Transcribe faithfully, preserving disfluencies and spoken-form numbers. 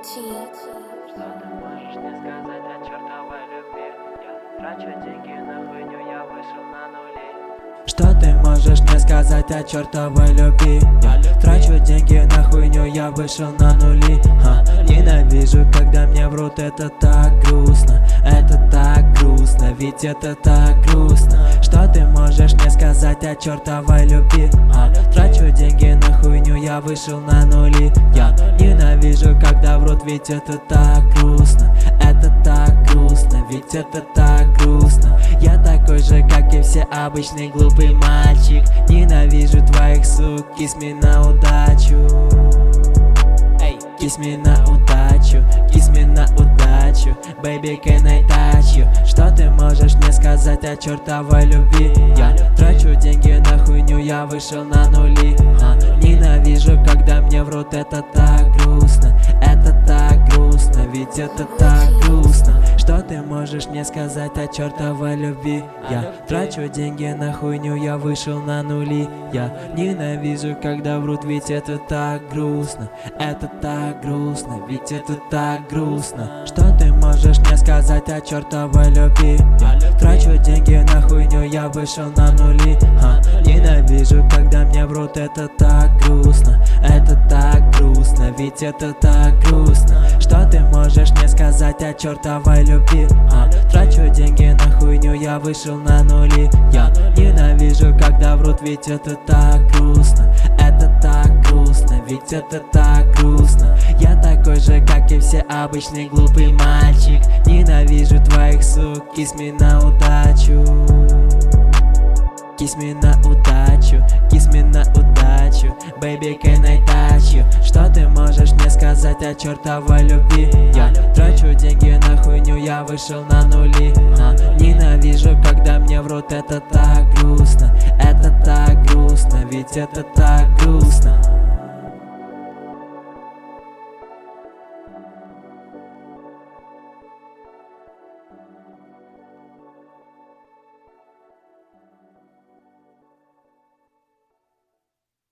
Что ты можешь мне сказать о чертовой любви? Я трачу деньги на хуйню, я вышел на нули. Что ты можешь мне сказать о чертовой любви? Я трачу деньги на хуйню, я вышел на нули. Ха. Ненавижу, когда мне врут, это так грустно. Это так грустно, ведь это так грустно. Что ты можешь мне сказать о чертовой любви? А, трачу деньги на хуйню, я вышел на нули. Я ненавижу, когда врут, ведь это так грустно. Это так грустно, ведь это так грустно. Я такой же, как и все, обычный глупый мальчик. Ненавижу твоих сук, кис мне на удачу. Эй, кис мне на удачу, кис мне на удачу. Baby, can I touch you? Что ты можешь мне сказать о чертовой любви? Я трачу деньги на хуйню, я вышел на нули. а, Ненавижу, когда мне врут, это так грустно. Это так грустно, ведь это так грустно. Что ты можешь мне сказать о чертовой любви? Я трачу деньги на хуйню, я вышел на нули. Я ненавижу, когда врут, ведь это так грустно. Это так грустно, ведь это так грустно. Что ты можешь мне сказать о чертовой любви? Я трачу деньги на хуйню, я вышел на нули. а, Ненавижу, когда мне врут, это так грустно. Это так грустно, ведь это так грустно. Что ты можешь мне сказать о чертовой любви? а, Трачу деньги на хуйню, я вышел на нули. Я ненавижу, когда врут, ведь это так грустно. Это так грустно, ведь это так грустно. Я такой же, как и все, обычный глупый мальчик. Ненавижу твоих сук, кис мне на удачу. Кис мне на удачу, кис мне на удачу. Baby, can I touch you? Что ты можешь мне сказать о чертовой любви? Я трачу деньги на хуйню, я вышел на нули. а, Ненавижу, когда мне врут, это так грустно. Это так грустно, ведь это так грустно.